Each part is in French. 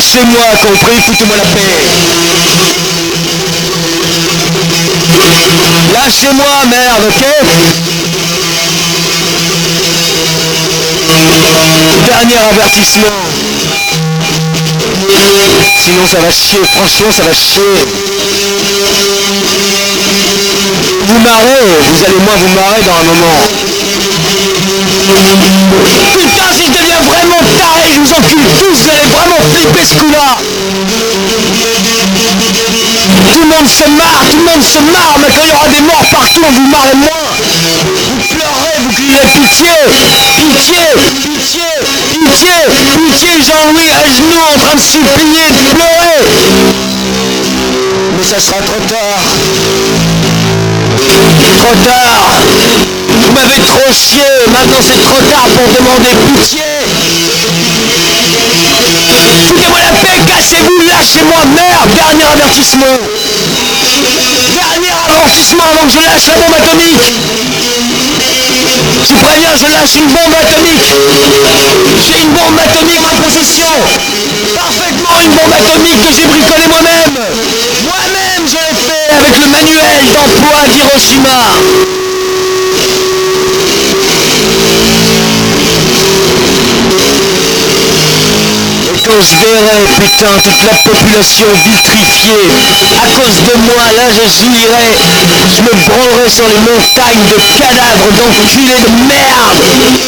Lâchez-moi, compris, foutez-moi la paix. Lâchez-moi, merde, ok? Dernier avertissement. Sinon ça va chier, franchement ça va chier. Vous marrez, vous allez moins vous marrer dans un moment. Putain, si je deviens vraiment taré, je vous encule tous, vous allez vraiment flipper ce coup-là. Tout le monde se marre, mais quand il y aura des morts partout, on vous marrez moins. Vous pleurez, vous crierez pitié, pitié, pitié, pitié, pitié, Jean-Louis à genoux en train de supplier, de pleurer. Mais ça sera trop tard. Trop tard. Vous m'avez trop chié, maintenant c'est trop tard pour demander pitié. Foutez-moi la paix, cassez-vous, lâchez-moi, merde. Dernier avertissement. Dernier avertissement avant que je lâche la bombe atomique. Je vous préviens, je lâche une bombe atomique. J'ai une bombe atomique en possession. Parfaitement une bombe atomique que j'ai bricolée moi-même. Moi-même je l'ai fait avec le manuel d'emploi d'Hiroshima. Quand je verrai, putain, toute la population vitrifiée, à cause de moi, là je jouirai, je me branlerai sur les montagnes de cadavres d'enculés de merde.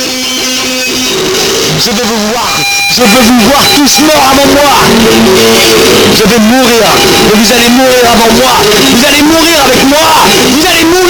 Je veux vous voir tous morts avant moi. Je vais mourir, et vous allez mourir avant moi, vous allez mourir avec moi, vous allez mourir.